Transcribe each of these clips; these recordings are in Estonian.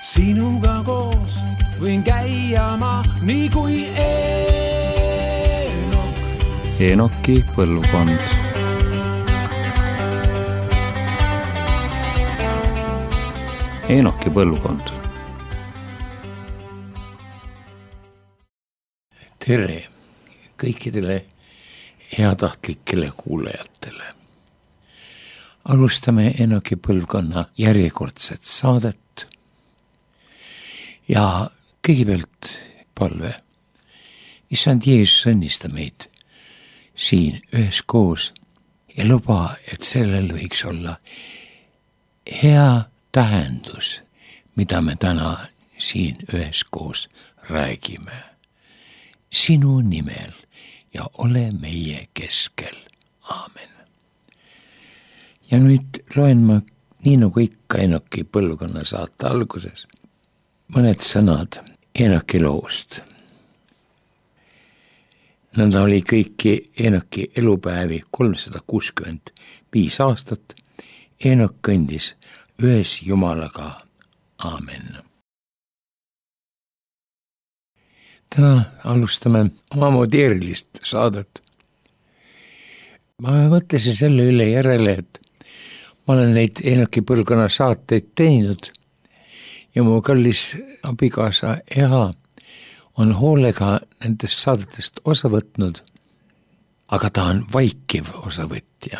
Sinuga koos võin käia ma nii kui Eenok. Eenoki põlvkond. Eenoki põlvkond. Tere kõikidele heatahtlikele kuulajatele. Alustame Eenoki põlvkonna järjekordset saadet. Ja kõigepealt palve. Issand Jeesus õnnista meid siin üheskoos ja luba, et sellel võiks olla hea tähendus, mida me täna siin üheskoos räägime. Sinu nimel ja ole meie keskel. Aamen. Ja nüüd loen ma nii nagu ikka Eenoki põlvkonna saate alguses mõned sõnad Eenoki loost. Nõnda oli kõiki Eenoki elupäevi 365 aastat. Eenok kõndis ühes Jumalaga. Aamen. Täna alustame omamoodi erilist saadet. Ma mõtlesin selle üle järele, et ma olen neid Eenoki põlvkonna saateid teinud ja mu kallis abikaasa Eha on hoolega nendest saadetest osa võtnud, aga ta on vaikiv osavõtja.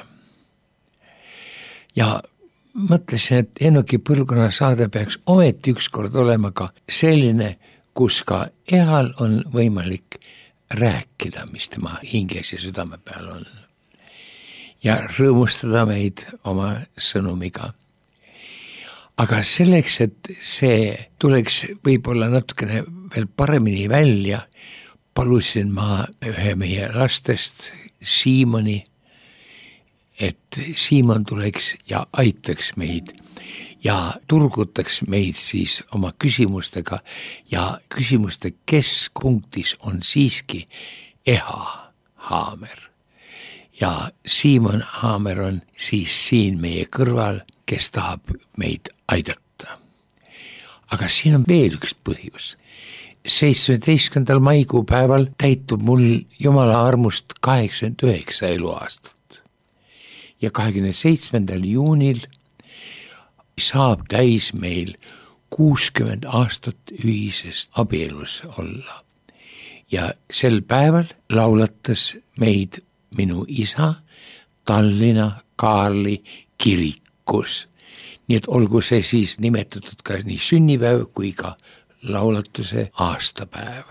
Ja mõtlesin, et Eenoki põlvkonna saade peaks ometi ükskord olema ka selline, kus ka Ehal on võimalik rääkida, mis tema hinges ja südame peal on. Ja rõõmustada meid oma sõnumiga. Aga selleks, et see tuleks võib-olla natukene veel paremini välja, palusin ma ühe meie lastest, Siimoni, et Siimon tuleks ja aitaks meid ja turgutaks meid siis oma küsimustega ja küsimuste keskpunktis on siiski Eha Haamer. Ja Siimon Haamer on siis siin meie kõrval, kes tahab meid aidata. Aga siin on veel üks põhjus. 17. maikuu päeval täitub mul Jumala armust 89 eluaastat. Ja 27. juunil saab täis meil 60 aastat ühisest abielus olla. Ja sel päeval laulatas meid minu isa Tallinna Kaarli kirikus. Nii et olgu see siis nimetatud ka nii sünnipäev kui ka laulatuse aastapäev.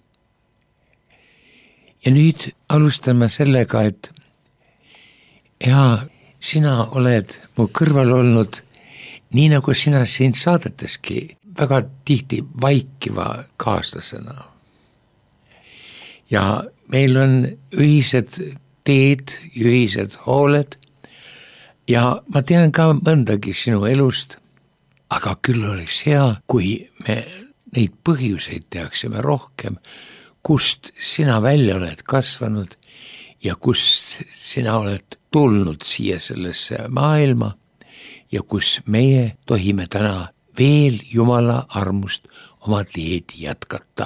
Ja nüüd alustame sellega, et sina oled mu kõrval olnud nii nagu sina siin saadeteski väga tihti vaikiva kaaslasena. Ja meil on ühised teed, ühised hooled ja ma tean ka mõndagi sinu elust, aga küll oleks hea, kui me neid põhjuseid teaksime rohkem, kust sina välja oled kasvanud ja kust sina oled tulnud siia sellesse maailma ja kus meie tohime täna veel Jumala armust oma teed jätkata.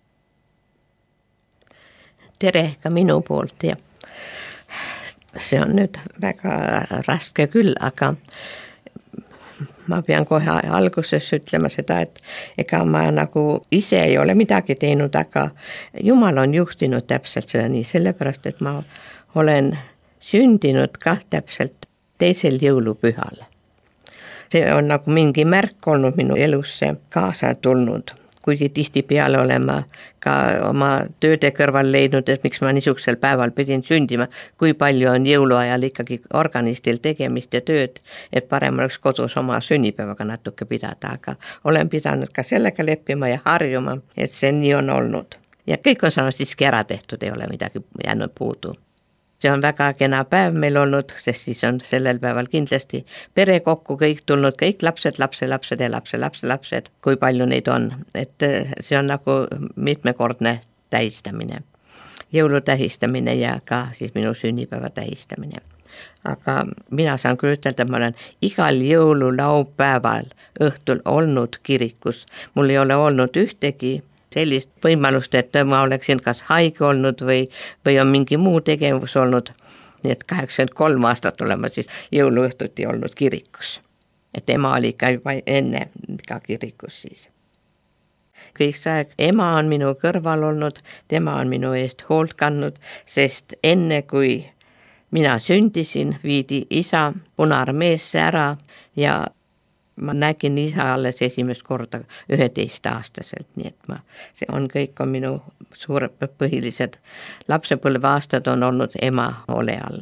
Tere ka minu poolt ja see on nüüd väga raske küll, aga ma pean kohe alguses ütlema seda, et ega ma nagu ise ei ole midagi teinud, aga Jumal on juhtinud täpselt seda nii, sellepärast, et ma olen sündinud ka täpselt 2. jõulupühal. See on nagu mingi märk olnud minu elusse kaasa tulnud, kuigi tihtipeale olema ka oma tööde kõrval leidnud, et miks ma niisugusel päeval pidin sündima, kui palju on jõuluajal ikkagi organistil tegemist ja tööd, et parem oleks kodus oma sünnipäevaga natuke pidada, aga olen pidanud ka sellega leppima ja harjuma, et see nii on olnud. Ja kõik on saanud siiski ära tehtud, ei ole midagi jäänud puudu. See on väga kena päev meil olnud, sest siis on sellel päeval kindlasti pere kokku kõik tulnud, kõik lapsed ja lapselapsed, kui palju neid on. Et see on nagu mitmekordne tähistamine, jõulutähistamine ja ka siis minu sünnipäeva tähistamine. Aga mina saan küll ütelda, et ma olen igal jõululaupäeval õhtul olnud kirikus. Mul ei ole olnud ühtegi sellist võimalust, et ma oleksin kas haige olnud või on mingi muu tegevus olnud. Nii et 83 aastat olema siis jõuluõhtuti olnud kirikus. Et ema oli ka juba enne ka kirikus siis. Kõik see aeg ema on minu kõrval olnud, tema on minu eest hoolt kandnud, sest enne kui mina sündisin, viidi isa Punaarmeesse ära ja ma nägin isa alles esimest korda 11-aastaselt, nii et see on kõik on minu suured põhilised lapsepõlveaastad on olnud ema ole all.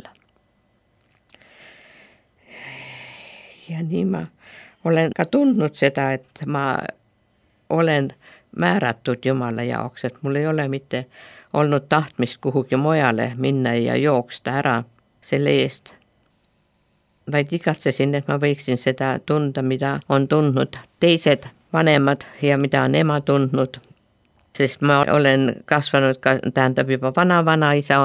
Ja nii ma olen ka tundnud seda, et ma olen määratud Jumala jaoks, et mul ei ole mitte olnud tahtmist kuhugi mujale minna ja jooksta ära selle eest, vaid igatsesin, et ma võiksin seda tunda, mida on tundnud teised vanemad ja mida on ema tundnud. Sest ma olen kasvanud ka, tähendab juba vana-isa,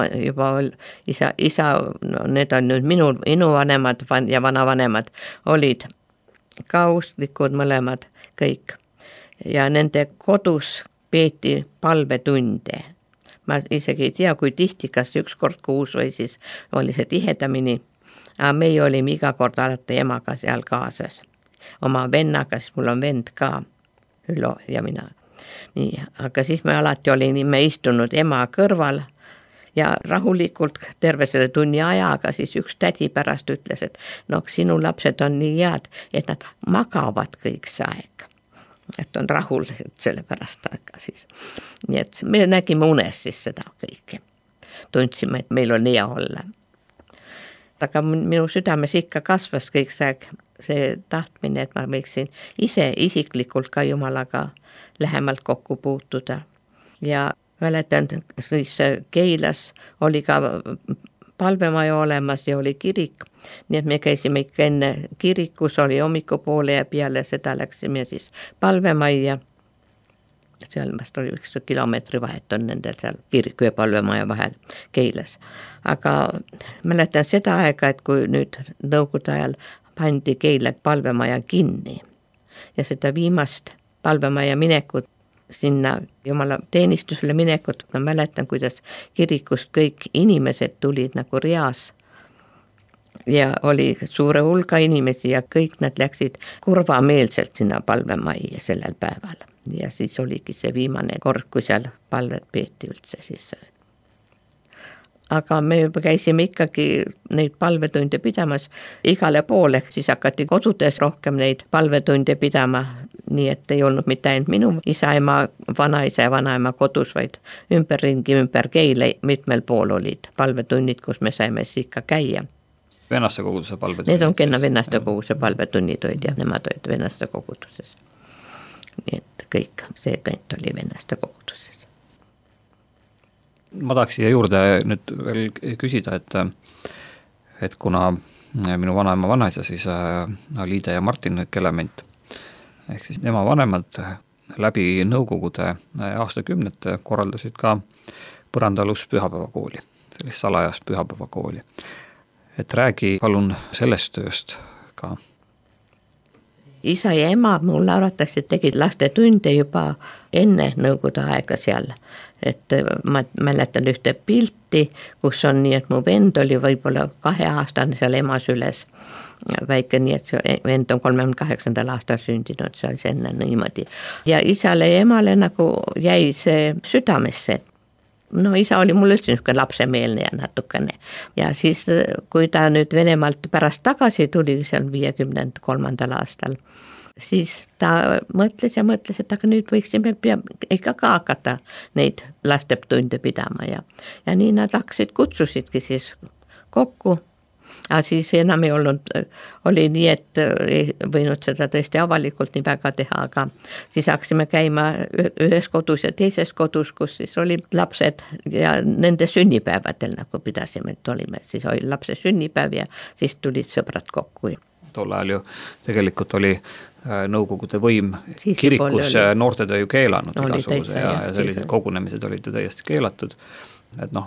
no, need on nüüd minu vanemad ja vanavanemad olid ka usklikud mõlemad kõik. Ja nende kodus peeti palvetunde. Ma isegi ei tea, kui tihti, kas üks kord kuus või siis oli see tihedamini. Aga meie olime iga kord alati emaga seal kaasas. Oma vennaga, siis mul on vend ka, Ülo ja mina. Nii, aga siis me alati olime istunud ema kõrval ja rahulikult terve selle tunni ajaga siis üks tädi pärast ütles, et no sinu lapsed on nii head, et nad magavad kõik see aeg. Et on rahul selle pärast aega siis. Nii et me nägime unes siis seda kõike. Tundsime, et meil on hea olla. Aga minu südames ikka kasvas kõik see tahtmine, et ma võiksin ise isiklikult ka Jumalaga lähemalt kokku puutuda. Ja mäletan, siis Keilas oli ka palvemaja olemas ja oli kirik, nii et me käisime ikka enne kirikus, oli hommikupoole ja peale seda läksime siis palvemajja. Seal vast oli 1 kilomeetri vahet on nendel seal kiriku ja palvemaja vahel Keilas. Aga mäletan seda aega, et kui nüüd nõukogude ajal pandi Keila palvemaja kinni ja seda viimast palvemaja minekut sinna Jumala teenistusele minekut, ma mäletan, kuidas kirikust kõik inimesed tulid nagu reas ja oli suure hulga inimesi ja kõik nad läksid kurvameelselt sinna palvemajja sellel päeval. Ja siis oligi see viimane kord, kui seal palvet peeti üldse siis. Aga me käisime ikkagi neid palvetunde pidamas igale poole, siis hakati kodudes rohkem neid palvetunde pidama, nii et ei olnud mitte ainult minu isa, ema, vanaisa ja vanaema kodus, vaid ümberringi, ümber Keila mitmel pool olid palvetunnid, kus me saime siis ikka käia. Vennaste koguduse palvetunnid? Need on kenna Vennaste koguduse palvetunnid olid ja nemad olid Vennaste koguduses. Nii et kõik, see kõnt oli Vennaste koguduses. Ma tahaks siia juurde nüüd veel küsida, et kuna minu vanaema vanaisa siis Liide ja Martin Kelement, ehk siis nema vanemad läbi nõukogude aastakümnete korraldasid ka põrandalus pühapäevakooli, sellist salajast pühapäevakooli. Et räägi palun sellest tööst ka. Isa ja ema mulle arvatakse, et tegid lastetunde juba enne nõukogude aega seal. Et ma mäletan ühte pilti, kus on nii, et mu vend oli võib-olla 2-aastane seal ema süles väike, nii et see vend on 38. aastal sündinud, see oli enne niimoodi. Ja isale ja emale nagu jäi see südamesse. No isa oli mul üldse niisugune lapsemeelne ja natukene. Ja siis, kui ta nüüd Venemaalt pärast tagasi tuli seal 53. aastal, siis ta mõtles, et aga nüüd võiksime ikka ka hakata neid lastetunde pidama ja nii nad kutsusidki siis kokku. Aga siis enam ei olnud, oli nii, et ei võinud seda tõesti avalikult nii väga teha, aga siis hakkasime käima ühes kodus ja teises kodus, kus siis oli lapsed ja nende sünnipäevadel nagu pidasime, et olime, siis oli lapse sünnipäev ja siis tulid sõbrad kokku. Tol ajal ju tegelikult oli nõukogude võim kirikus noortetöö ju keelanud igasuguse ja sellised kogunemised olid ju täiesti keelatud, et noh,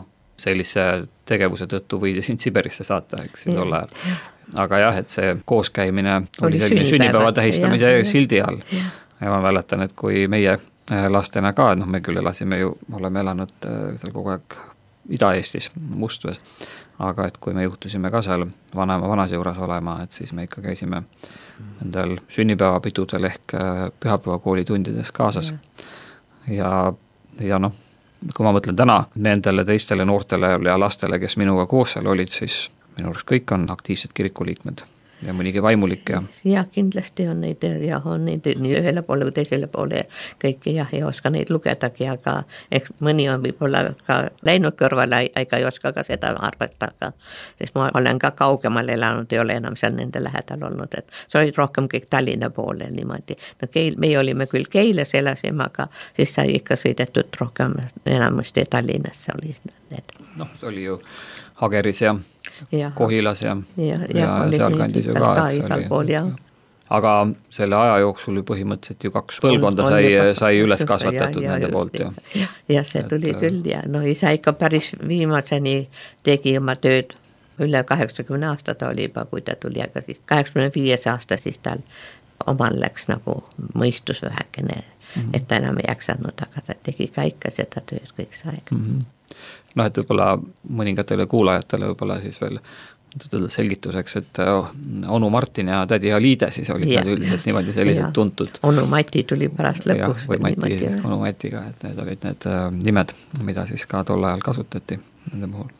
sellise tegevuse tõttu võidi sind Siberisse saata, eks ju tol ajal. Aga jah, et see kooskäimine oli selline sünnipäeva tähistamise sildi all. Ja ma mäletan, et kui meie lastena ka, me küll oleme elanud seal kogu aeg Ida-Eestis, Mustvees, aga et kui me juhtusime ka seal vanase juures olema, et siis me ikka käisime nendel sünnipäevapidudel ehk pühapäevakooli tundides kaasas. Ja kui ma mõtlen täna nendele teistele noortele ja lastele, kes minuga koos seal olid, siis minu arust kõik on aktiivsed kirikuliikmed ja mõnigi vaimulik ja kindlasti on neid nii ühele poole kui teisele poole kõiki ei oska neid lugedagi, aga mõni on võib-olla ka läinud kõrvale, ega ei oska ka seda arvata, sest ma olen ka kaugemal elanud, ei ole enam seal nende lähedal olnud, et see olid rohkem kõik Tallinna poole niimoodi. Meie olime küll Keilas elasime, aga siis sai ikka sõidetud rohkem enamasti Tallinnasse oli need. See oli ju Hageris ja Kohilas ja sealkandis ju ka. Aga selle aja jooksul ju põhimõtteliselt ju 2 põlvkonda sai üles kasvatatud nende poolt. Ja see tuli küll ja isa ikka päris viimaseni tegi oma tööd. Üle 80 aasta ta oli juba, kui ta tuli, aga siis 85 aasta siis tal omal läks nagu mõistus vähekene, et ta enam ei jaksanud, aga ta tegi ka ikka seda tööd kõik see aeg. Et võib-olla mõningatele kuulajatele võib-olla siis veel selgituseks, et onu Martin ja tädi Aliide siis olid need üldiselt niimoodi sellised tuntud. Onu Mati tuli pärast lõpus. Onu Matiga, et need olid need nimed, mida siis ka tol ajal kasutati nende puhul.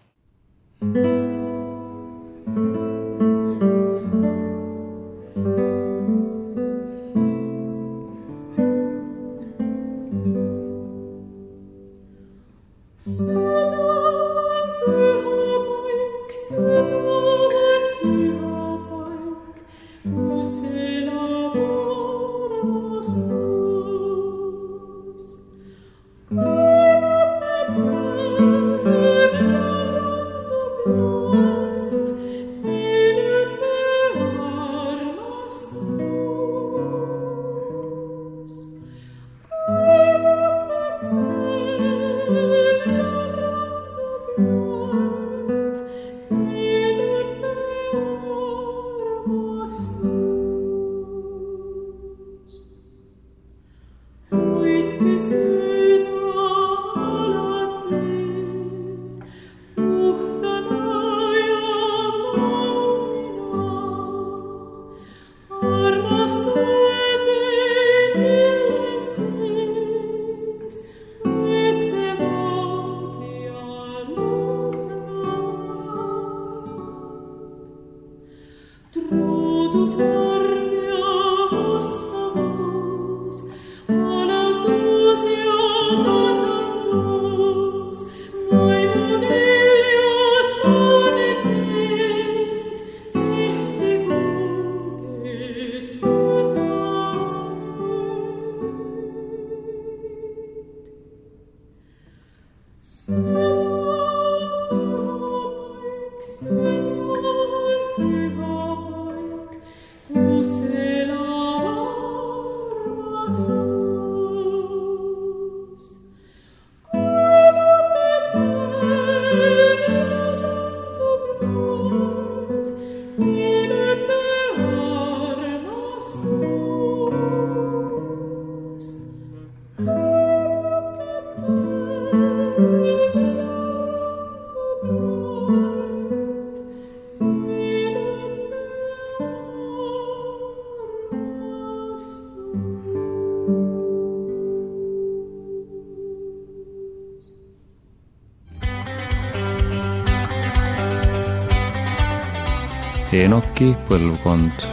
Enoki põlvkond.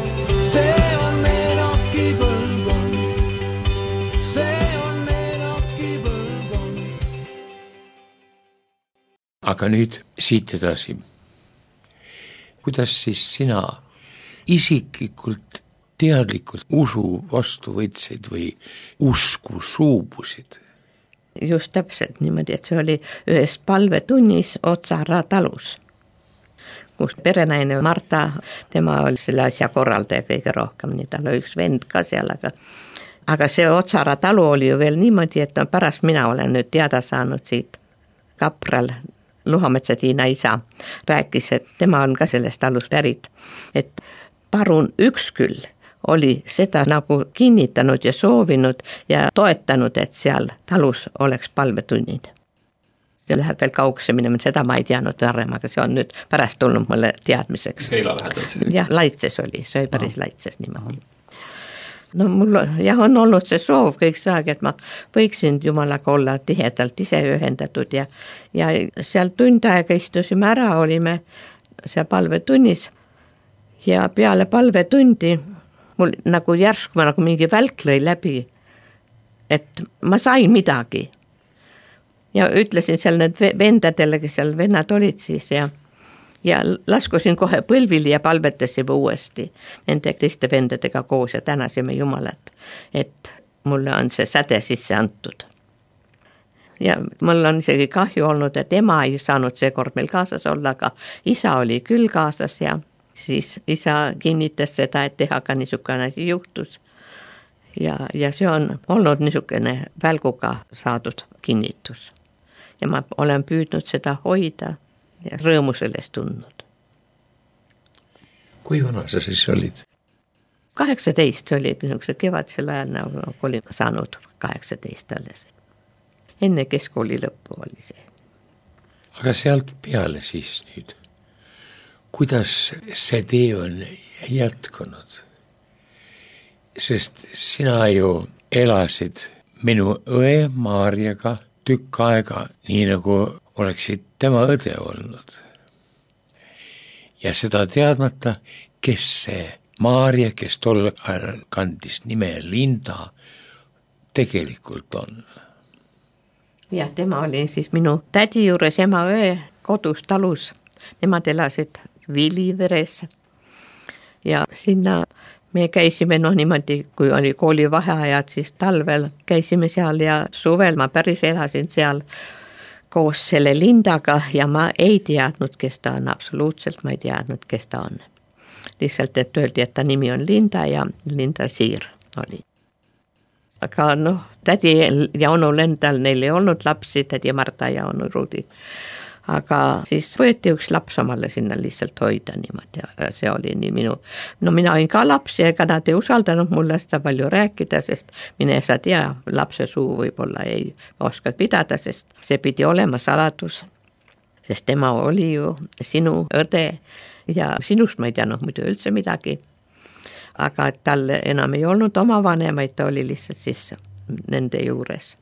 See on Enoki põlvkond. See on Enoki põlvkond. Aga nüüd siit edasi. Kuidas siis sina isiklikult teadlikult usu vastu võtsid või usku suubusid? Just täpselt niimoodi, et see oli ühes palvetunnis Otsara talus, kus perenaine Marta, tema oli selle asja korraldaja kõige rohkem, nii tal oli üks vend ka seal, aga see Otsara talu oli ju veel niimoodi, et pärast mina olen nüüd teada saanud siit kapral Luhametsa Tiina isa rääkis, et tema on ka sellest talust pärit, et parun Üksküll oli seda nagu kinnitanud ja soovinud ja toetanud, et seal talus oleks palvetunnid. See läheb veel kaugse minema, seda ma ei teadnud varem, aga see on nüüd pärast tulnud mulle teadmiseks. Keila lähedal siis? Jah, Laitses oli, see oli päris Laitses niimoodi. No mul on olnud see soov kõik see aeg, et ma võiksin Jumalaga olla tihedalt ise ühendatud ja seal tund aega istusime ära, olime seal palvetunnis ja peale palvetundi mul nagu järsku nagu mingi välk lõi läbi, et ma sain midagi. Ja ütlesin seal need vendadele, kes seal vennad olid siis ja laskusin kohe põlvili ja palvetasime uuesti nende teiste vendadega koos ja tänasime Jumalat, et mulle on see säde sisse antud. Ja mul on isegi kahju olnud, et ema ei saanud seekord meil kaasas olla, aga isa oli küll kaasas ja siis isa kinnitas seda, et ka niisugune asi juhtus. Ja see on olnud niisugune välguga saadud kinnitus. Ja ma olen püüdnud seda hoida ja rõõmu sellest tundnud. Kui vana sa siis olid? 18 oli kevadsel ajal, nagu oli saanud 18 alles. Enne keskkooli lõppu oli see. Aga sealt peale siis nüüd, kuidas see tee on jätkunud? Sest sina ju elasid minu õe Maarjaga tükk aega, nii nagu oleksid tema õde olnud. Ja seda teadmata, kes see Maarja, kes tol ajal kandis nime Linda, tegelikult on. Ja tema oli siis minu tädi juures ema õe kodus talus. Nemad elasid Viliveres ja sinna me käisime niimoodi, kui oli kooli vaheajad, siis talvel käisime seal ja suvel ma päris elasin seal koos selle Lindaga ja ma ei teadnud, kes ta on, absoluutselt ma ei teadnud, kes ta on. Lihtsalt, et öeldi, et ta nimi on Linda ja Linda Siir oli. Aga tädi ja onu Lendal, neil ei olnud lapsi, tädi Marta ja onu Rudi. Aga siis võeti üks laps omale sinna lihtsalt hoida niimoodi ja see oli nii minu. Mina olin ka lapsi, ega nad ei usaldanud mulle seda palju rääkida, sest mine sa tea, lapse suu võib-olla ei oska pidada, sest see pidi olema saladus. Sest tema oli ju sinu õde ja sinust ma ei teadnud muidu üldse midagi. Aga tal enam ei olnud oma vanemaid, ta oli lihtsalt siis nende juures.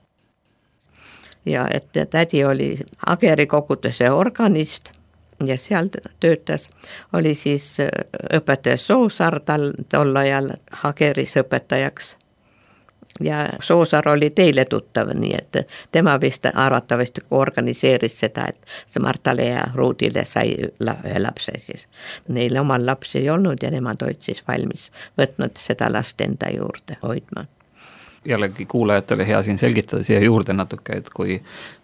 Ja et tädi oli Ageri koguduse organist ja seal töötas, oli siis õpetaja Soosaar tol ajal Ageris õpetajaks. Ja Soosaar oli teile tuttav, nii et tema vist arvatavasti organiseeris seda, et see Martale ja Ruudile sai ühe lapse siis. Neil omal lapsi ei olnud ja nemad olid siis valmis võtnud seda last enda juurde hoidma. Jällegi kuulajatele hea siin selgitada siia juurde natuke, et kui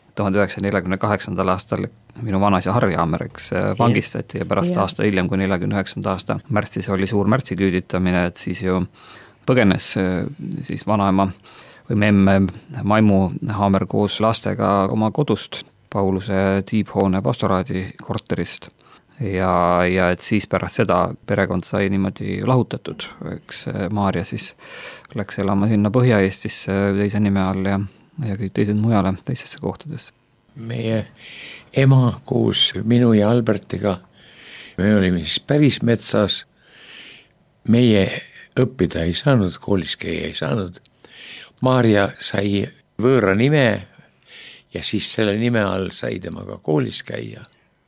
1948. aastal minu vanaisa Harri Haamer, eks vangistati ja pärast aasta hiljem, kui 49. aasta märtsis oli suur märtsiküüditamine, et siis ju põgenes siis vanaema või memme Maimu Haamer koos lastega oma kodust Pauluse tiibhoone pastoraadi korterist. Ja et siis pärast seda perekond sai niimoodi lahutatud, eks Maarja siis läks elama sinna Põhja-Eestisse teise nime all ja kõik teised mujale teistesse kohtadesse. Meie ema koos minu ja Albertiga, me olime siis päris metsas, meie õppida ei saanud, koolis käia ei saanud. Maarja sai võõra nime ja siis selle nime all sai temaga koolis käia.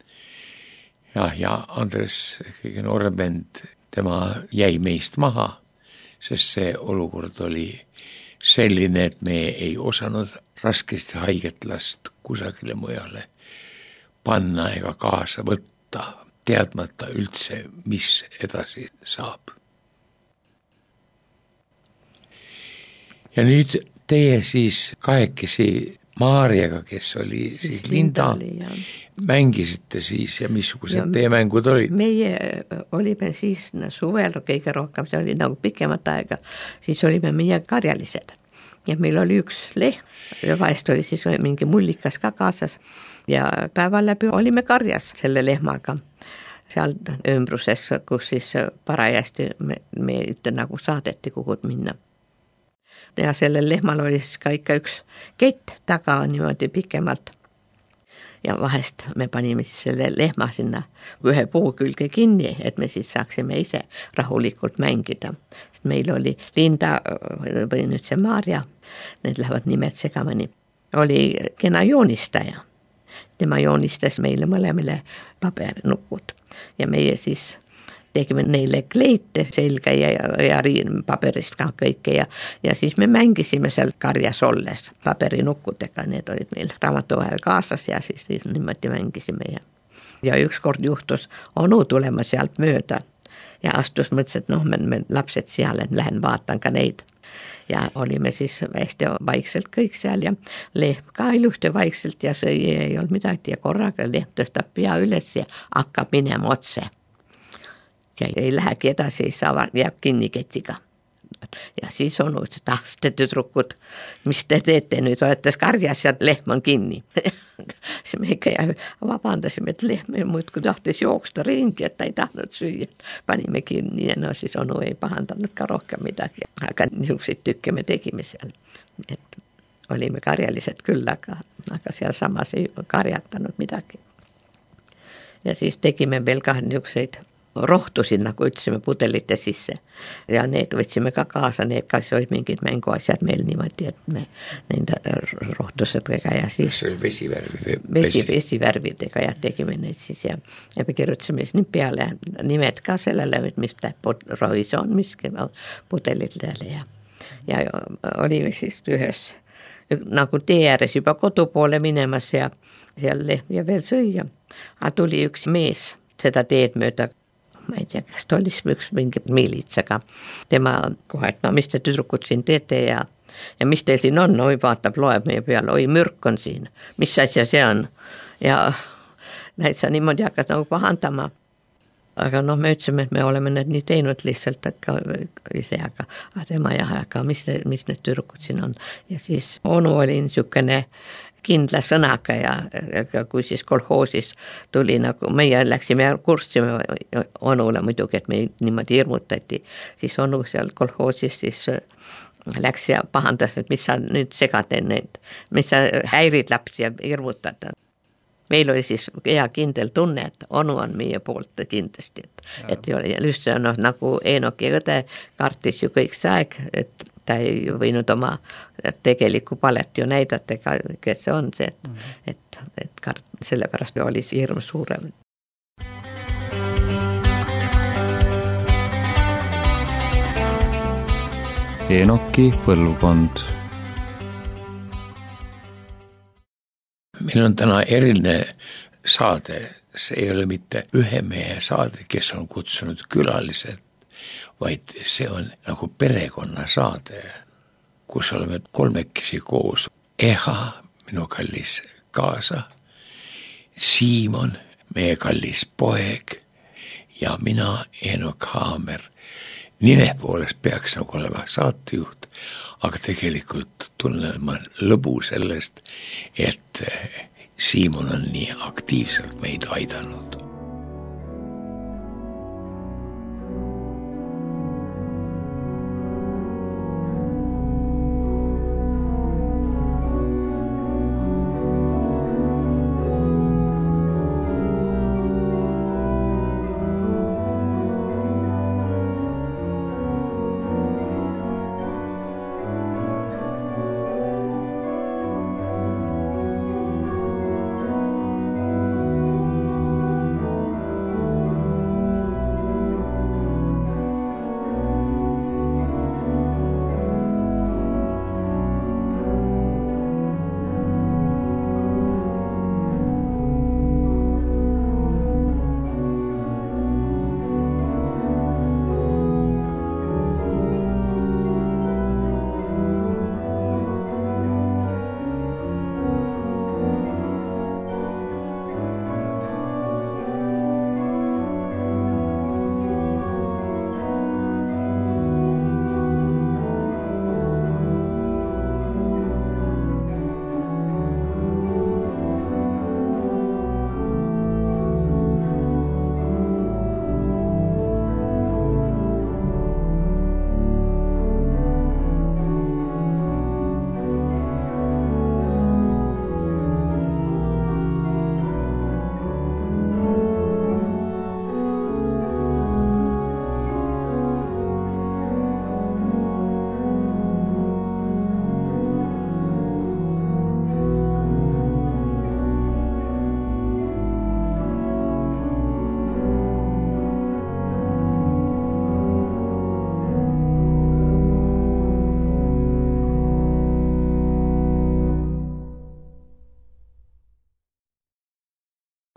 Ja Andres, kõige noorem vend, tema jäi meist maha, sest see olukord oli selline, et me ei osanud raskesti haiget last kusagile mujale panna ega kaasa võtta, teadmata üldse, mis edasi saab. Ja nüüd teie siis kahekesi Maarjaga, kes oli siis Linda, mängisite siis ja missugused teie mängud olid? Meie olime siis suvel kõige rohkem, see oli nagu pikemat aega, siis olime meie karjalised ja meil oli üks lehm ja vahest oli siis mingi mullikas ka kaasas ja päeva läbi olime karjas selle lehmaga seal ümbruses, kus siis parajasti meid nagu saadeti kuhu minna. Ja sellel lehmal oli siis ka ikka üks kett taga niimoodi pikemalt. Ja vahest me panime siis selle lehma sinna ühe puu külge kinni, et me siis saaksime ise rahulikult mängida. Sest meil oli Linda või nüüd see Maarja, need lähevad nimed segamini, oli kena joonistaja. Tema joonistas meile mõlemile paberinukud ja meie siis tegime neile kleite selga ja paberist ka kõike ja siis me mängisime seal karjas olles paberinukkudega, need olid meil raamatu vahel kaasas ja siis niimoodi mängisime ja ükskord juhtus onu tulema sealt mööda ja astus, mõtles, et me lapsed seal, et lähen vaatan ka neid. Ja olime siis hästi vaikselt kõik seal ja lehm ka ilusti vaikselt ja see ei olnud midagi ja korraga lehm tõstab pea üles ja hakkab minema otse. Ja ei lähegi edasi, ei saa, jääb kinni ketiga. Ja siis on ütles, et te tüdrukud, mis te teete nüüd, olete karjas ja lehm on kinni. siis me ikka vabandasime, et lehm muudkui tahtis jooksta ringi, et ta ei tahtnud süüa. Panime kinni ja no siis onu ei pahandanud ka rohkem midagi. Aga niisuguseid tükke me tegime seal. Et olime karjalised küll, aga seal samas ei karjatanud midagi. Ja siis tegime veel ka niisuguseid rohtusid, nagu ütlesime, pudelite sisse ja need võtsime ka kaasa, need kas olid mingid mänguasjad meil niimoodi, et me nende rohtusedega ja siis vesivärvidega ja tegime neid siis ja me kirjutasime siis peale nimed ka sellele, mis rohis on, mis pudelitele ja olime siis ühes nagu tee ääres juba kodu poole minemas ja seal ja veel sõia, aga tuli üks mees seda teed mööda, ma ei tea, kas ta oli üks mingi miilitsaga. Tema kohe, et no mis te tüdrukud siin teete ja mis teil siin on, oi vaatab, loeb meie peale, oi mürk on siin, mis asja see on ja näitsa niimoodi hakkas nagu pahandama. Aga me ütlesime, et me oleme need nii teinud lihtsalt, aga ise, aga tema aga mis need tüdrukud siin on ja siis onu oli niisugune kindla sõnaga ja kui siis kolhoosis tuli nagu, meie läksime ja kurssime onule muidugi, et me niimoodi hirmutati, siis onu seal kolhoosis siis läks ja pahandas, et mis sa nüüd segad neid, mis sa häirid lapsi ja hirmutad. Meil oli siis hea kindel tunne, et onu on meie poolt kindlasti, et ei ole, ja lihtsalt nagu Eenoki õde kartis ju kõik see aeg, et ta ei võinud oma tegelikku palet ju näidata, kes see on see, et sellepärast oli see hirm suurem. Eenoki põlvkond. Meil on täna eriline saade, see ei ole mitte ühe mehe saade, kes on kutsunud külalised, vaid see on nagu perekonnasaade, kus oleme kolmekesi koos. Eha, minu kallis kaasa, Siimon, meie kallis poeg ja mina, Eenok Haamer. Nime poolest peaks nagu olema saatejuht, aga tegelikult tunnen ma lõbu sellest, et Siimon on nii aktiivselt meid aidanud.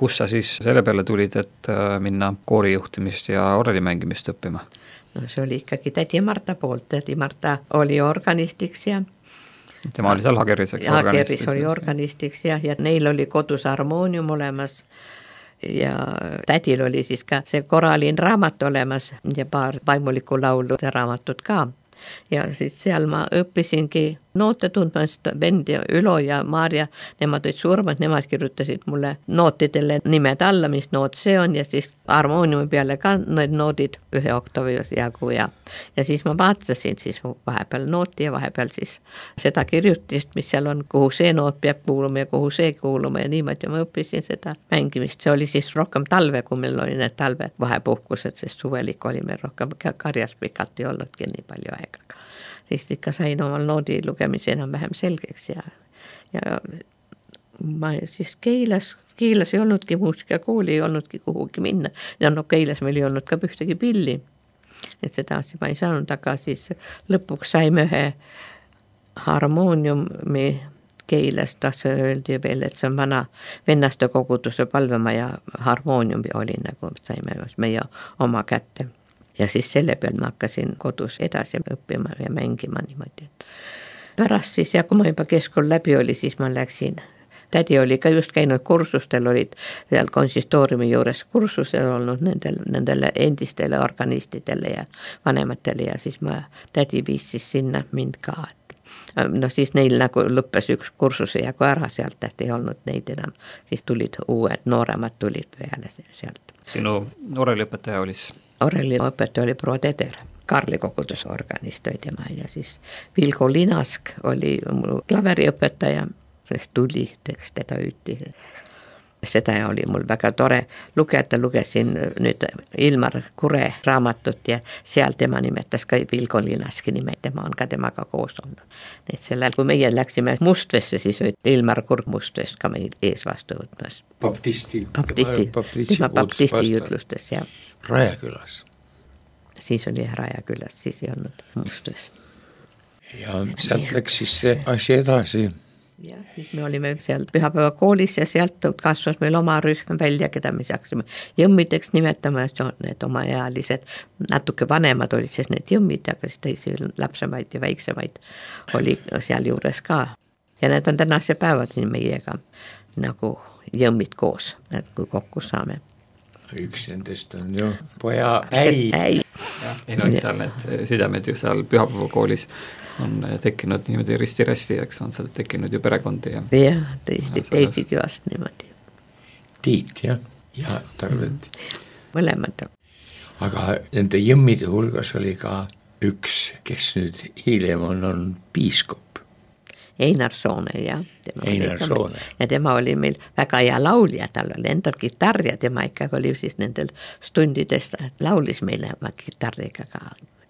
kus sa siis selle peale tulid, et minna koorijuhtimist ja orelimängimist õppima? No see oli ikkagi tädi Marta poolt, tädi Marta oli organistiks ja tema oli seal Hageris, eks? Hageris oli organistiks ja neil oli kodus harmoonium olemas ja tädil oli siis ka see koraalin raamat olemas ja paar vaimuliku laulu raamatut ka. Ja siis seal ma õppisingi noote tundmast, vend ja Ülo ja Maarja, nemad olid surmad, nemad kirjutasid mulle nootidele nimed alla, mis noot see on ja siis harmooniumi peale ka need noodid 1 oktavi jagu ja siis ma vaatasin siis vahepeal nooti ja vahepeal siis seda kirjutist, mis seal on, kuhu see noot peab kuuluma ja kuhu see kuuluma ja niimoodi ma õppisin seda mängimist. See oli siis rohkem talve, kui meil oli need talve vahepuhkused, sest suvelik oli meil rohkem karjas pikalt ei olnudki nii palju aega. Siis ikka sain omal noodi lugemise enam-vähem selgeks ja ma siis Keilas ei olnudki muusikakooli, ei olnudki kuhugi minna. Ja no Keilas meil ei olnud ka ühtegi pilli, et seda ma ei saanud, aga siis lõpuks saime ühe harmooniumi Keilas, taas öeldi veel, et see on vana vennaste koguduse palvemaja harmooniumi oli, nagu saime meie oma kätte. Ja siis selle peal ma hakkasin kodus edasi õppima ja mängima niimoodi. Pärast siis, ja kui ma juba keskkool läbi oli, siis ma läksin. Tädi oli ka just käinud kursustel, olid seal konsistooriumi juures kursusel olnud nendele endistele organistidele ja vanematele ja siis tädi viis siis sinna mind ka. No siis neil nagu lõppes üks kursuse jagu ära sealt, et ei olnud neid enam. Siis tulid uued, nooremad tulid peale sealt. Sinu oreliõpetaja oli? Oreliõpetaja oli proua Teder, Karli koguduse organist oli tema ja siis Vilgo Linask oli mul klaveriõpetaja, sest tuli, teks teda hüüti. Seda oli mul väga tore lugeda, lugesin nüüd Ilmar Kure raamatut ja seal tema nimetas ka Vilgo Linaski nime, tema on ka temaga koos olnud. Need sellel, kui meie läksime Mustvesse, siis oli Ilmar Kurg Mustvest ka meil ees vastu võtmas. Baptisti jutlustes, jah. Rajakülas. Siis oli Rajakülas, siis ei olnud Mustvest. Ja sealt läks siis see asi edasi. Ja siis me olime seal pühapäeva koolis ja sealt kasvas meil oma rühm välja, keda me saaksime jõmmideks nimetama, need omaealised, natuke vanemad olid siis need jõmmid, aga siis teisi lapsemaid ja väiksemaid oli seal juures ka. Ja need on tänase päevad nii meiega nagu jõmmid koos, et kui kokku saame. Üks nendest on ju poja äi. Ei no seal need sidemed ju seal pühapäeva koolis on tekkinud niimoodi risti-resti, eks on seal tekkinud ju perekondi. Jah, teisigi vast niimoodi. Tiit, jah, ja Tarvet. Mõlemad. Aga nende jõmmide hulgas oli ka üks, kes nüüd hiljem on piiskop. Einar Soone, jah. Einar Soone. Ja tema oli meil väga hea laulja, tal oli endal kitarr ja tema ikka oli siis nendel stundidest laulis meile oma kitarriga ka.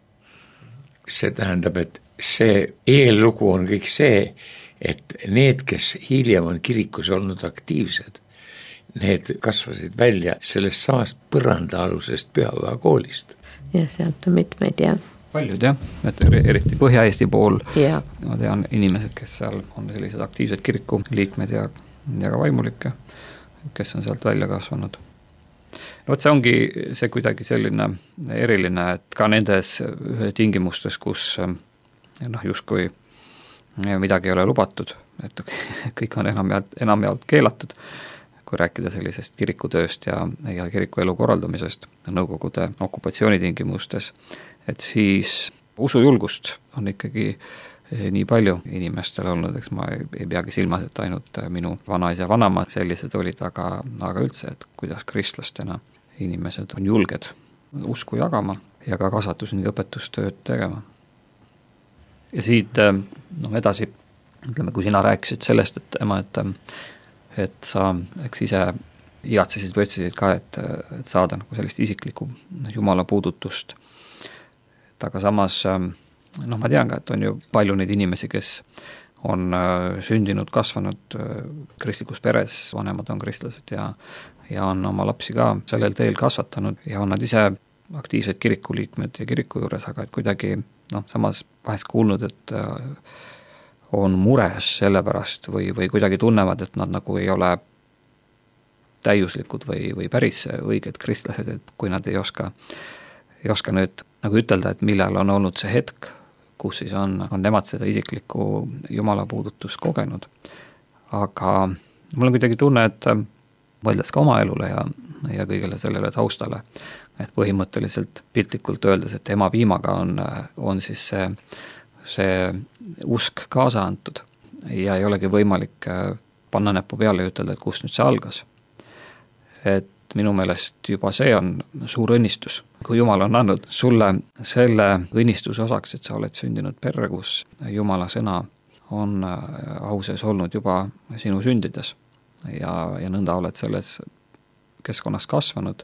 See tähendab, et see eellugu on kõik see, et need, kes hiljem on kirikus olnud aktiivsed, need kasvasid välja sellest samast põrandaalusest pühapäeva koolist. Ja sealt on mitmeid, jah. Paljud jah, et eriti Põhja-Eesti pool, ja. Ma tean inimesed, kes seal on sellised aktiivsed kiriku liikmed ja ka vaimulikke, kes on sealt välja kasvanud. No võt see ongi see kuidagi selline eriline, et ka nendes tingimustes, kus justkui midagi ei ole lubatud, et kõik on enamjaolt keelatud, kui rääkida sellisest kirikutööst ja kirikuelu korraldamisest Nõukogude okupatsioonitingimustes, et siis usujulgust on ikkagi nii palju inimestel olnud, eks ma ei peagi silmas, et ainult minu vanaisa ja vanaema sellised olid, aga üldse, et kuidas kristlastena inimesed on julged usku jagama ja ka kasvatus- ning õpetustööd tegema. Ja siit edasi, ütleme, kui sina rääkisid sellest, et ema, et sa eks ise igatsesid või otsisid ka, et saada nagu sellist isiklikku Jumala puudutust. Aga samas, ma tean ka, et on ju palju neid inimesi, kes on sündinud, kasvanud kristlikus peres, vanemad on kristlased ja on oma lapsi ka sellel teel kasvatanud ja on nad ise aktiivsed kirikuliikmed ja kiriku juures, aga et kuidagi samas vahest kuulnud, et on mures selle pärast või kuidagi tunnevad, et nad nagu ei ole täiuslikud või päris õiged kristlased, et kui nad ei oska nüüd nagu ütelda, et millal on olnud see hetk, kus siis on nemad seda isiklikku Jumala puudutust kogenud. Aga mul on kuidagi tunne, et mõeldes ka oma elule ja kõigele sellele taustale, et põhimõtteliselt piltlikult öeldes, et ema piimaga on siis see usk kaasa antud ja ei olegi võimalik panna näppu peale ja ütelda, et kust nüüd see algas. Et minu meelest juba see on suur õnnistus, kui Jumal on andnud sulle selle õnnistuse osaks, et sa oled sündinud perre, kus Jumala sõna on au sees olnud juba sinu sündides ja nõnda oled selles keskkonnas kasvanud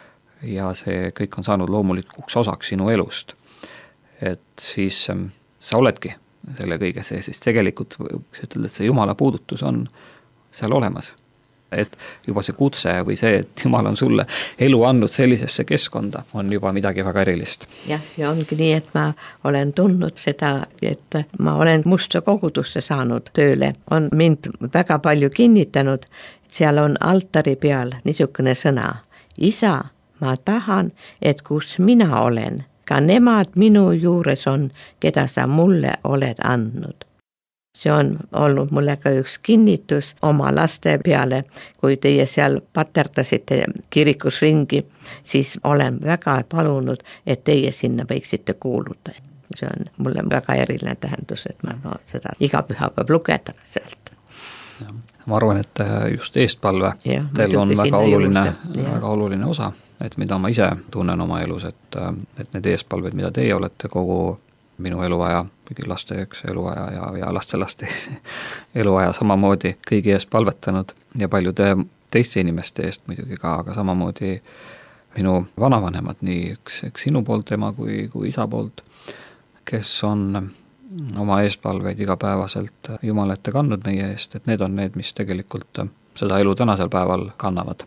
ja see kõik on saanud loomulikuks osaks sinu elust. Et siis sa oledki selle kõige sees, siis tegelikult võiks ütelda, et see Jumala puudutus on seal olemas. Et juba see kutse või see, et Jumal on sulle elu andnud sellisesse keskkonda, on juba midagi väga erilist. Jah, ja ongi nii, et ma olen tundnud seda, et ma olen musta kogudusse saanud tööle. On mind väga palju kinnitanud, seal on altari peal niisugune sõna. Isa, ma tahan, et kus mina olen, ka nemad minu juures on, keda sa mulle oled andnud. See on olnud mulle ka üks kinnitus oma laste peale, kui teie seal paterdasite kirikus ringi, siis olen väga palunud, et teie sinna võiksite kuuluda. See on mulle väga eriline tähendus, et ma seda iga püha peab lugeda sealt. Ja, ma arvan, et just eestpalve teil on väga oluline osa, et mida ma ise tunnen oma elus, et need eestpalved, mida teie olete kogu minu eluaja, kõigi laste eluaja ja lastelaste eluaja samamoodi kõigi eest palvetanud ja paljude teiste inimeste eest muidugi ka, aga samamoodi minu vanavanemad, nii üks sinu poolt ema kui isa poolt, kes on oma eespalveid igapäevaselt Jumal ette kandnud meie eest, et need on need, mis tegelikult seda elu tänasel päeval kannavad.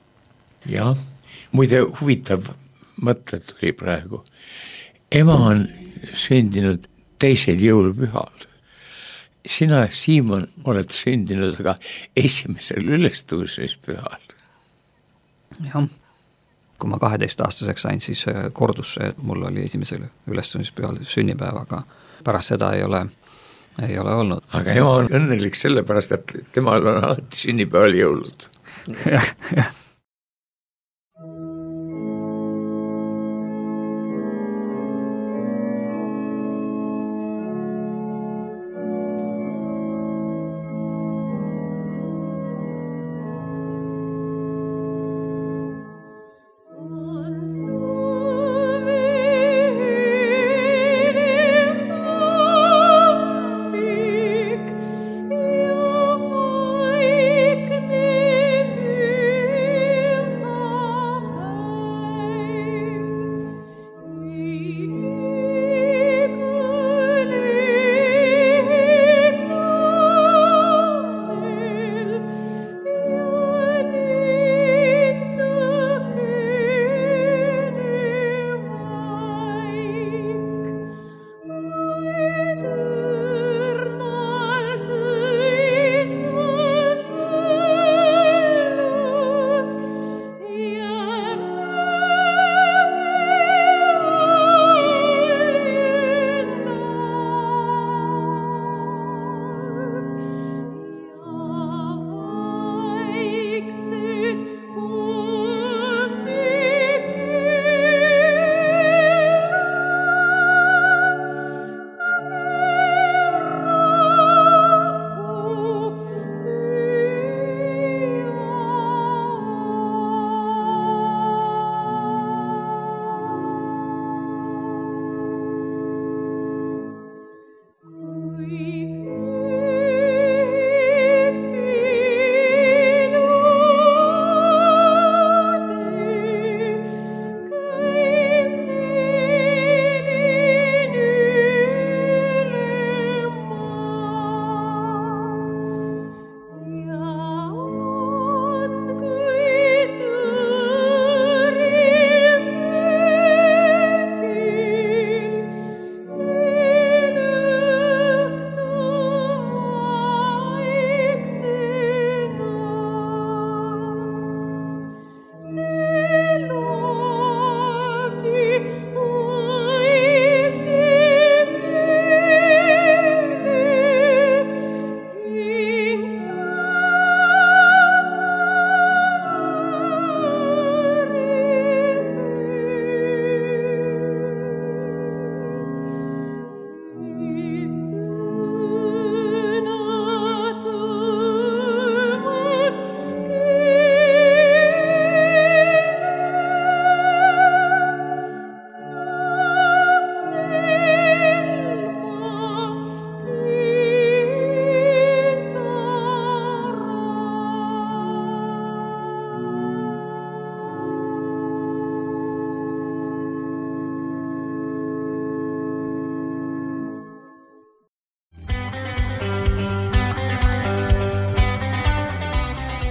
Jah, muide huvitav mõte tuli praegu. Ema on sündinud teisel jõulupühal. Sina, Siimon, oled sündinud aga esimesel ülestõusmispühal. Jah, kui ma 12-aastaseks sain, siis kordus see, et mul oli esimesel ülestõusmispühal sünnipäev, aga pärast seda ei ole olnud. Aga ema on õnnelik sellepärast, et temal on alati sünnipäeval jõulud. jah.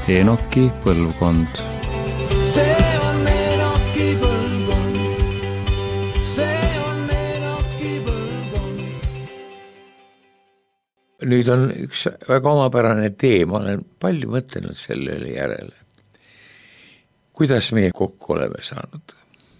Enoki põlvkond. see on Enoki põlvkond. See on Enoki põlvkond. Nüüd on üks väga omapärane tee, ma olen palju mõtelnud selle üle järele. Kuidas meie kokku oleme saanud?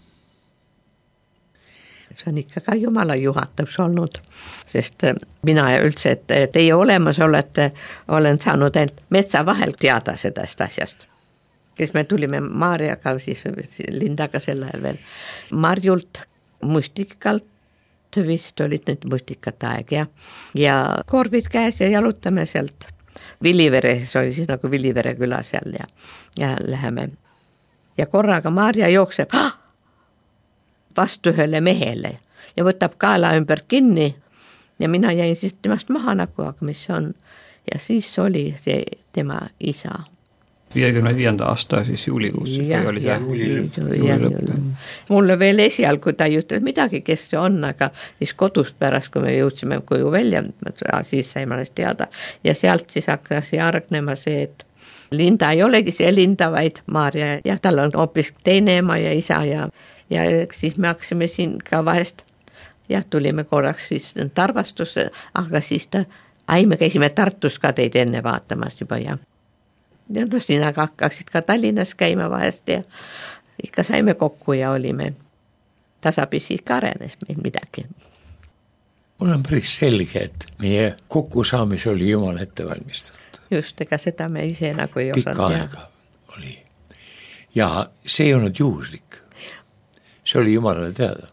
See on ikka ka Jumala juhatus olnud, sest mina üldse, et teie olemas olete, olen saanud ainult metsa vahel teada sellest asjast. Kes me tulime Maarjaga, siis Lindaga sel ajal veel Marjult, Mustikalt, vist olid nüüd mustikate aeg ja korvid käes ja jalutame sealt Villivere, see oli siis nagu Villivere küla seal ja läheme. Ja korraga Maarja jookseb vastu ühele mehele ja võtab kaela ümber kinni ja mina jäin siis temast maha nagu, aga mis on. Ja siis oli see tema isa. 55. aasta siis juulikuus. Oli see juulilõpp. Mulle veel esialgu ta ei ütelnud midagi, kes see on, aga siis kodust pärast, kui me jõudsime koju välja, siis saime alles teada. Ja sealt siis hakkas järgnema see, et Linda ei olegi see Linda, vaid Maarja ja tal on hoopis teine ema ja isa ja siis me hakkasime siin ka vahest ja tulime korraks siis Tarvastusse, aga siis me käisime Tartus ka teid enne vaatamas juba ja no sina hakkasid ka Tallinnas käima vahest ja ikka saime kokku ja olime tasapisi ka arenes meil midagi. Mul on päris selge, et meie kokkusaamise oli Jumal ette valmistanud. Just, ega seda me ise nagu ei osanud. Pikka aega oli. Ja see ei olnud juhuslik. See oli Jumalale teada.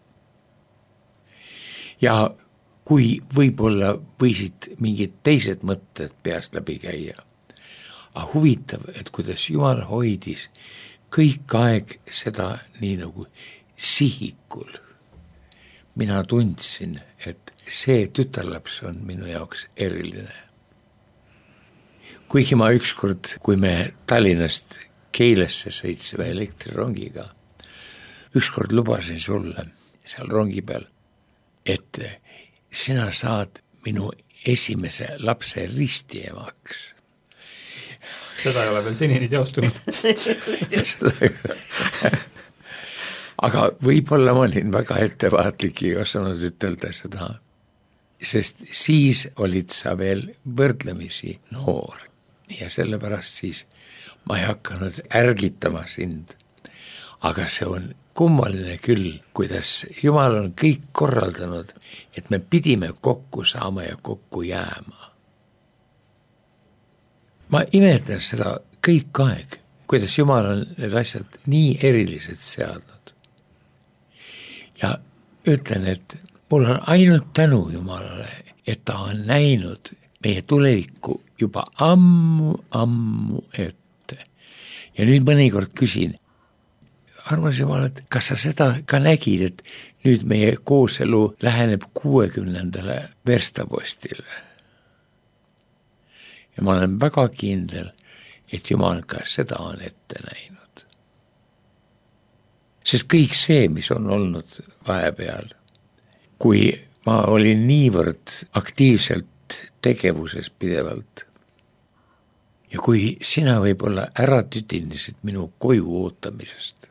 Ja kui võib-olla võisid mingid teised mõtted peast läbi käia, aga huvitav, et kuidas Jumal hoidis kõik aeg seda nii nagu sihikul. Mina tundsin, et see tütarlaps on minu jaoks eriline. Kuigi ma ükskord, kui me Tallinnast Keilasse sõitsime elektrirongiga, ükskord lubasin sulle seal rongi peal, et sina saad minu esimese lapse ristiemaks. Seda ei ole veel senini teostunud. Aga võib-olla ma olin väga ettevaatlik ja osanud ütelda seda, sest siis olid sa veel võrdlemisi noor ja sellepärast siis ma ei hakanud ärgitama sind. Aga see on kummaline küll, kuidas Jumal on kõik korraldanud, et me pidime kokku saama ja kokku jääma. Ma imetlen seda kõik aeg, kuidas Jumal on need asjad nii erilised seadnud. Ja ütlen, et mul on ainult tänu Jumalale, et ta on näinud meie tulevikku juba ammu ette. Ja nüüd mõnikord küsin, armas Jumal, et kas sa seda ka nägid, et nüüd meie kooselu läheneb 60. verstapostile. Ja ma olen väga kindel, et Jumal ka seda on ette näinud. Sest kõik see, mis on olnud vahepeal, kui ma olin niivõrd aktiivselt tegevuses pidevalt ja kui sina võib-olla ära tütindisid minu koju ootamisest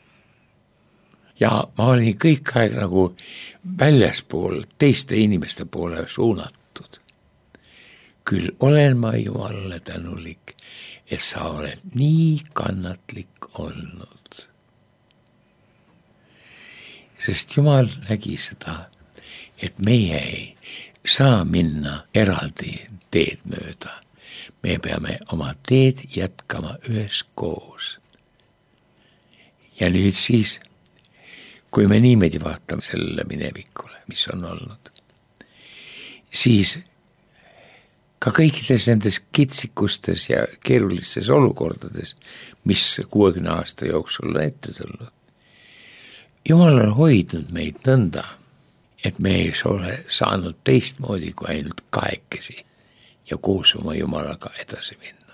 ja ma olin kõik aeg nagu väljaspool teiste inimeste poole suunatud. Küll olen ma Jumalale tänulik, et sa oled nii kannatlik olnud. Sest Jumal nägi seda, et meie ei saa minna eraldi teed mööda. Me peame oma teed jätkama üheskoos. Ja nüüd siis, kui me niimoodi vaatame selle minevikule, mis on olnud, siis ka kõikides nendes kitsikustes ja keerulistes olukordades, mis 60 aasta jooksul on ette tulnud, Jumal on hoidnud meid nõnda, et me ei ole saanud teistmoodi kui ainult kahekesi ja koos oma Jumalaga edasi minna.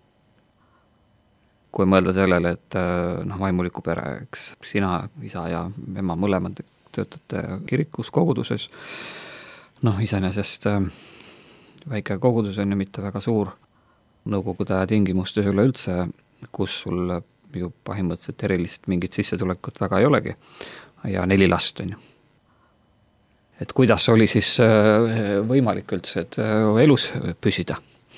Kui mõelda sellele, et vaimuliku pere, eks sina, isa ja ema mõlemad töötate kirikus, koguduses, iseenesest väike kogudus on ju mitte väga suur, nõukogude aja tingimustes üleüldse, kus sul ju põhimõtteliselt erilist mingit sissetulekut väga ei olegi ja 4 last on ju. Et kuidas oli siis võimalik üldse, et elus püsida?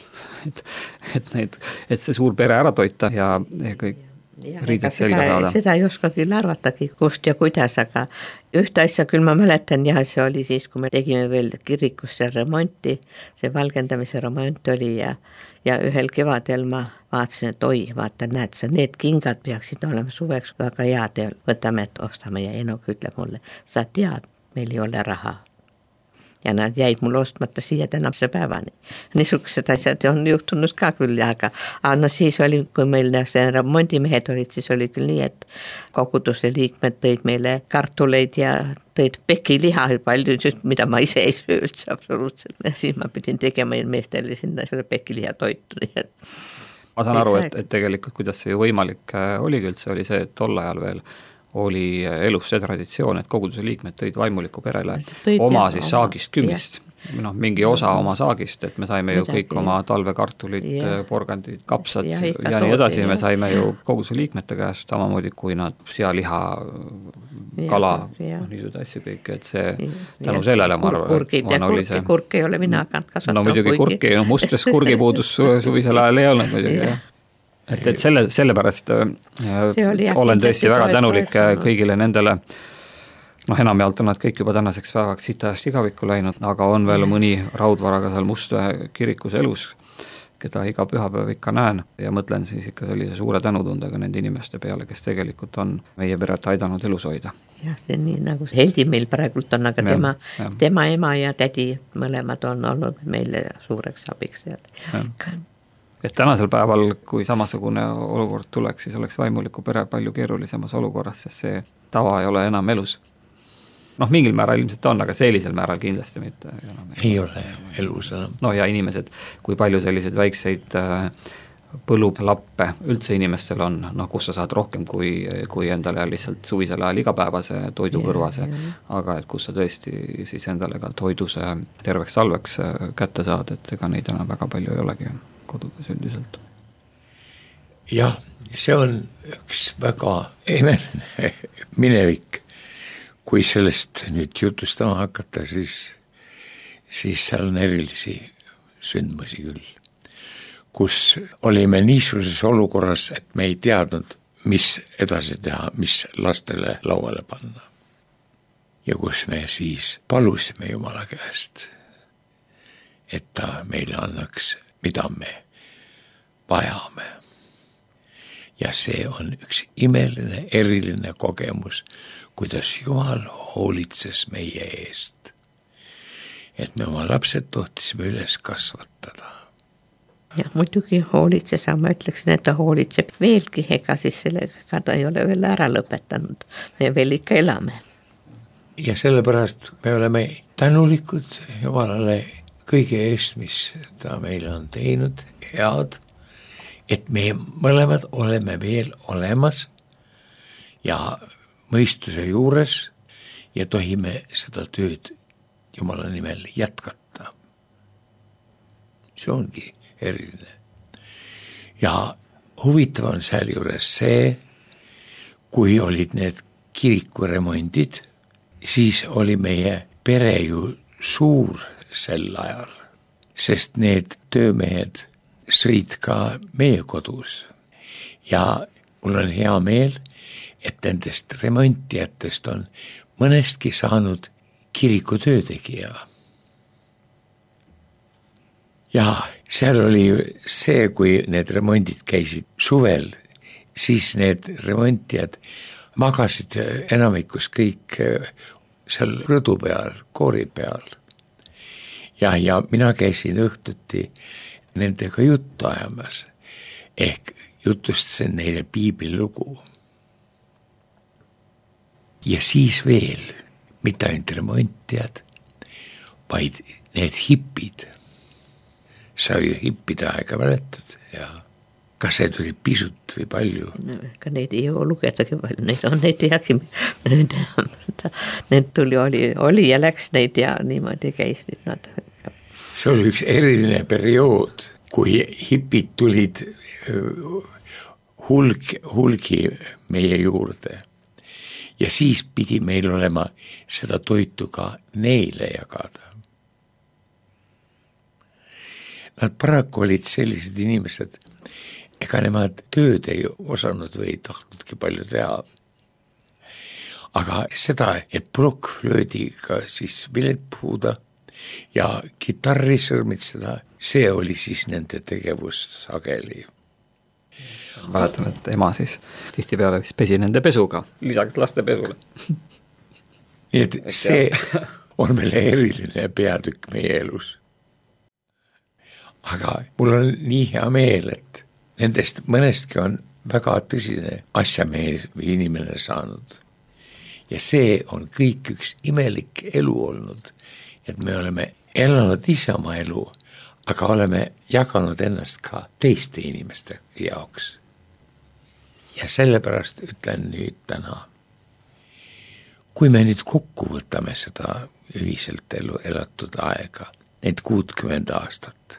Et see suur pere ära toita ja kõik riided selga saada. Seda ei oska küll arvatagi, kust ja kuidas, aga ühte asja küll ma mäletan ja see oli siis, kui me tegime veel kirikusse remonti, see valgendamise remont oli ja ühel kevadel ma vaatasin, et oi, vaata, näed sa, need kingad peaksid olema suveks väga head ja võtame, et ostame ja Enok ütleb mulle, sa tead, meil ei ole raha. Ja nad jäid mul ostmata siia tänavuse päevani. Niisugused asjad on juhtunud ka küll, aga no siis oli, kui meil see remondimehed olid, siis oli küll nii, et koguduse liikmed tõid meile kartuleid ja tõid pekiliha palju, mida ma ise ei söö üldse absoluutselt. Ja siis ma pidin tegema meestele sinna selle pekiliha toitu. Ma saan aru, et tegelikult kuidas see võimalik oligi üldse, oli see, et tol ajal veel oli elus see traditsioon, et koguduse liikmed tõid vaimuliku perele oma siis saagist kümmist, mingi osa oma saagist, et me saime ju kõik oma talvekartulid, porgandid, kapsad ja nii edasi, me saime ju koguduse liikmete käest samamoodi, kui nad sealiha, kala, niisugused asju kõik, et see tänu sellele ma arvan, oli see. Kurk ei ole mina hakanud kasvatama. No muidugi kurki, mustes kurgipuudus suvisel ajal ei olnud muidugi, jah. Et sellepärast olen tõesti väga tänulik kõigile nendele, enamjaolt on nad kõik juba tänaseks päevaks sitajast igavikku läinud, aga on veel mõni raudvaraga seal Mustväe kirikus elus, keda iga pühapäev ikka näen ja mõtlen siis ikka sellise suure tänutundega nende inimeste peale, kes tegelikult on meie peret aidanud elus hoida. Jah, see nii nagu Heldi meil praegult on, aga tema ema ja tädi mõlemad on olnud meile suureks abiks. Et tänasel päeval, kui samasugune olukord tuleks, siis oleks vaimuliku pere palju keerulisemas olukorras, sest see tava ei ole enam elus. Mingil määral ilmselt on, aga sellisel määral kindlasti mitte. Ei ole elus enam. Ja inimesed, kui palju selliseid väikseid põllulappe üldse inimestel on, kus sa saad rohkem kui endale lihtsalt suvisel ajal igapäevase toidu kõrvase, aga et kus sa tõesti siis endale ka toiduse terveks talveks kätte saad, et ega neid enam väga palju ei olegi kodudes üldiselt. Jah, see on üks väga imeline minevik. Kui sellest nüüd jutustama hakata, siis seal on erilisi sündmusi küll, kus olime niisuguses olukorras, et me ei teadnud, mis edasi teha, mis lastele lauale panna. Ja kus me siis palusime Jumala käest, et ta meile annaks, mida me vajame. Ja see on üks imeline, eriline kogemus, kuidas Jumal hoolitses meie eest. Et me oma lapsed tohtisime üles kasvatada. Ja muidugi hoolitses, aga ma ütleksin, et ta hoolitseb veelgi, ega siis sellega ta ei ole veel ära lõpetanud. Me veel ikka elame. Ja sellepärast me oleme tänulikud Jumalale kõige eest, mis ta meile on teinud, head, et me mõlemad oleme veel olemas ja mõistuse juures ja tohime seda tööd Jumala nimel jätkata. See ongi eriline. Ja huvitav on seal juures see, kui olid need kirikuremondid, siis oli meie pere ju suur sel ajal, sest need töömehed sõid ka meie kodus. Ja mul on hea meel, et nendest remontijatest on mõnestki saanud kiriku töötegija. Ja seal oli see, kui need remondid käisid suvel, siis need remontijad magasid enamikus kõik seal rõdu peal, koori peal. Ja mina käisin õhtuti nendega juttu ajamas, ehk jutustasin neile piiblilugu. Ja siis veel, mitte ainult remontijad, vaid need hipid. Sa ju hippide aega mäletad ja kas see tuli pisut või palju? No, ega neid ei ole lugedagi palju, neid on neid teagi, need tuli, oli ja läks neid ja niimoodi käis nüüd nad. See oli üks eriline periood. kui hipid tulid hulgi meie juurde ja siis pidi meil olema seda toitu ka neile jagada. Nad paraku olid sellised inimesed, ega nemad tööd ei osanud või ei tahtnudki palju teha. Aga seda, et plokkflöödiga siis vilet puhuda ja kitarri sõrmitseda, see oli siis nende tegevust sageli. Mäletan, et ema siis tihtipeale pesi nende pesuga, lisaks laste pesule. Nii et see on meil eriline peatükk meie elus. Aga mul on nii hea meel, et nendest mõnestki on väga tõsine asjamees või inimene saanud. Ja see on kõik üks imelik elu olnud, et me oleme elanud ise oma elu, aga oleme jaganud ennast ka teiste inimeste jaoks. Ja sellepärast ütlen nüüd täna, kui me nüüd kokku võtame seda ühiselt elatud aega, need 60 aastat,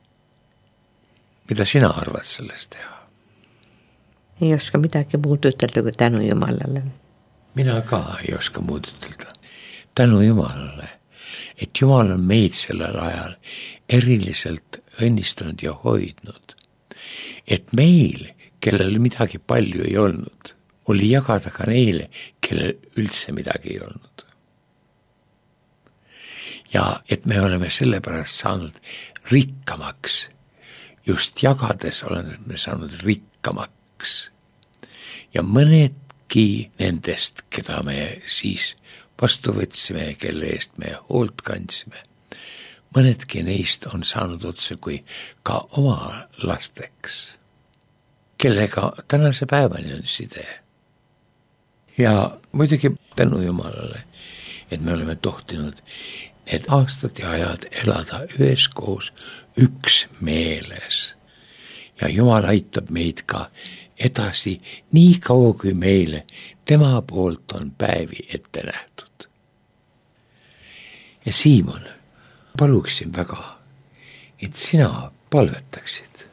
mida sina arvad sellest teha? Ei oska midagi muud ütelda kui tänu Jumalale. Mina ka ei oska muud ütelda. Tänu Jumalale, et Jumal on meid sellel ajal eriliselt õnnistanud ja hoidnud. Et meil, kellel midagi palju ei olnud, oli jagada ka neile, kellel üldse midagi ei olnud. Ja et me oleme sellepärast saanud rikkamaks. Just jagades oleme saanud rikkamaks. Ja mõnedki nendest, keda me siis vastu võtsime, kelle eest me hoolt kandsime, mõnedki neist on saanud otse kui ka oma lasteks, kellega tänase päevani on side. Ja muidugi tänu Jumalale, et me oleme tohtinud need aastad ja ajad elada üheskoos üks meeles. Ja Jumal aitab meid ka edasi nii kaua kui meile tema poolt on päevi ette nähtud. Ja Siimon, paluksin väga, et sina palvetaksid.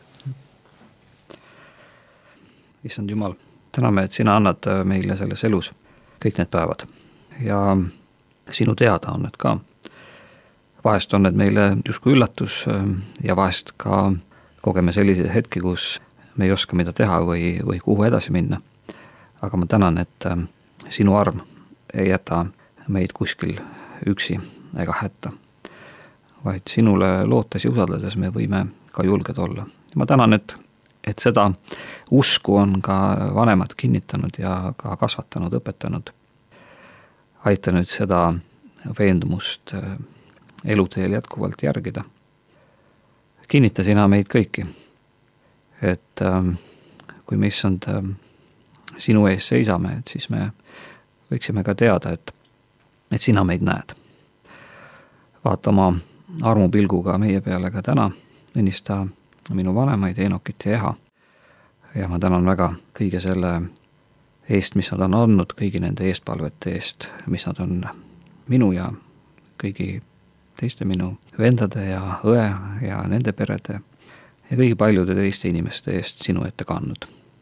Issand Jumal, täname, et sina annad meile selles elus kõik need päevad ja sinu teada on need ka. Vahest on need meile justkui üllatus ja vahest ka kogeme selliseid hetki, kus me ei oska mida teha või kuhu edasi minna. Aga ma tänan, et sinu arm ei jäta meid kuskil üksi ega hätta, vaid sinule lootes ja usaldades me võime ka julged olla. Ma tänan, et seda usku on ka vanemad kinnitanud ja ka kasvatanud, õpetanud. Aita nüüd seda veendumust eluteel jätkuvalt järgida. Kinnita sina meid kõiki, et kui me issand sinu ees seisame, et siis me võiksime ka teada, et sina meid näed. Vaata oma armupilguga meie peale ka täna, õnnista minu vanemaid, Eenokit ja Eha. Ja ma tänan väga kõige selle eest, mis nad on andnud, kõigi nende eestpalvete eest, mis nad on minu ja kõigi teiste minu vendade ja õe ja nende perede ja kõigi paljude teiste inimeste eest sinu ette kandnud.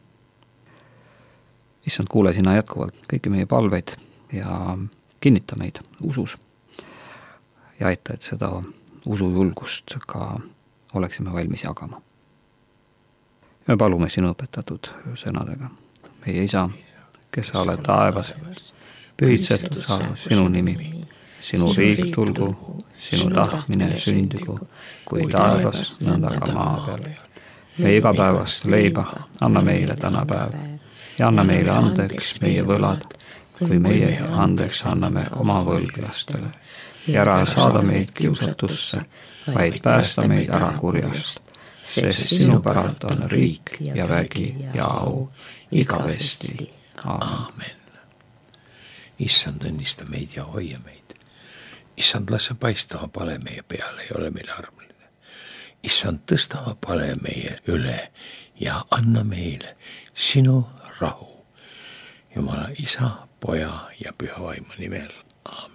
Issand, kuule sina jätkuvalt kõiki meie palveid ja kinnita meid usus ja aita, et seda usujulgust ka oleksime valmis jagama. Me palume sinu õpetatud sõnadega. Meie isa, kes sa oled taevas, pühitsetud saa sinu nimi, sinu riik tulgu, sinu tahtmine sündigu, kui taevas, nõnda ka maa peal. Meie igapäevast leiba anna meile täna päev ja anna meile andeks meie võlad, kui meie andeks anname oma võlglastele. Ja ära saada meid kiusatusse, vaid päästa meid ära kurjast, sest sinu päralt on riik ja vägi ja au igavesti. Aamen. Issand, õnnista meid ja hoia meid. Issand, lase paista oma pale meie peale ja ole meile armuline. Issand, tõsta oma pale meie üle ja anna meile sinu rahu. Jumala Isa, Poja ja Püha Vaimu nimel. Aamen.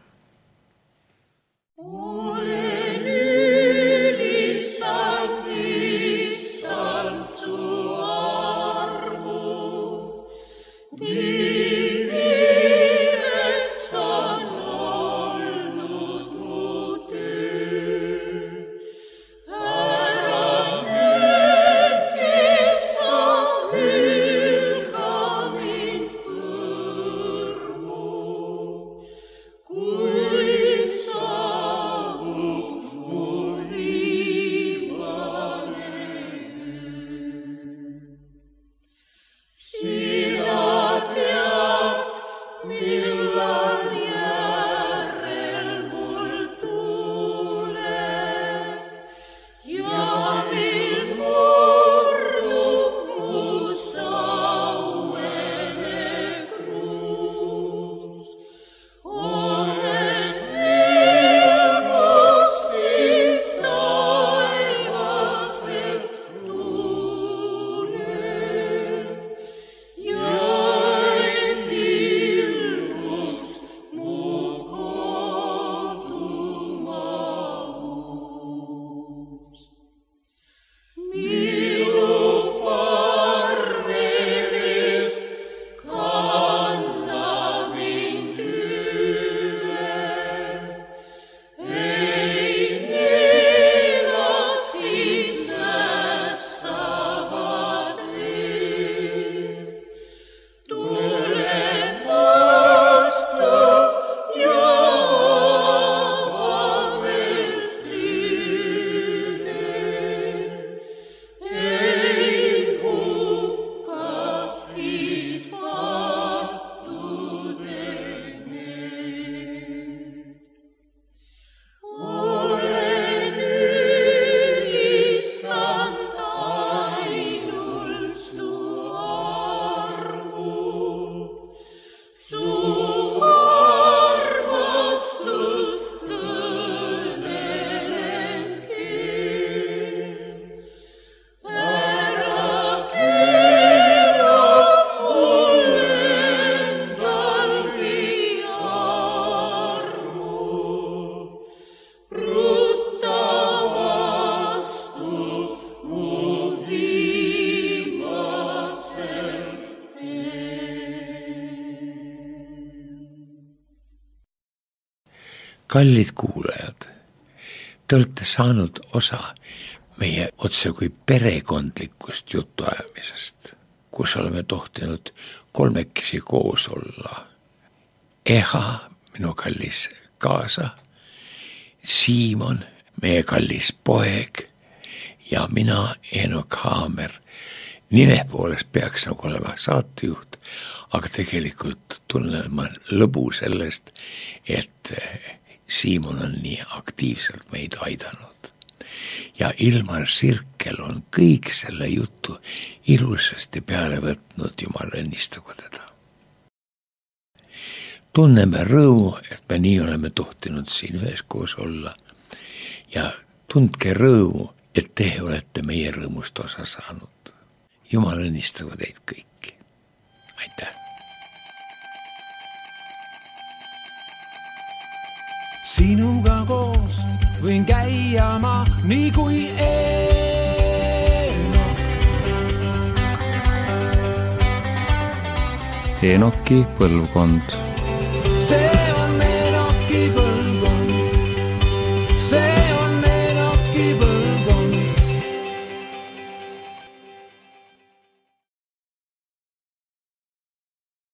Olen ylistanud Kallid kuulajad, te olete saanud osa meie otse kui perekondlikust jutuajamisest, kus oleme tohtinud kolmekesi koos olla. Eha, minu kallis kaasa, Siimon, meie kallis poeg ja mina, Eenok Haamer. Nime poolest peaks nagu olema saatejuht, aga tegelikult tunnen ma lõbu sellest, et Siimon on nii aktiivselt meid aidanud. Ja Ilmar Sirkel on kõik selle jutu ilusasti peale võtnud, Jumal õnnistagu teda. Tunneme rõõmu, et me nii oleme tohtinud siin üheskoos olla ja tundke rõõmu, et te olete meie rõõmust osa saanud. Jumal õnnistagu teid kõiki. Aitäh! Sinuga koos võin käia ma nii kui Eenoki põlvkond. see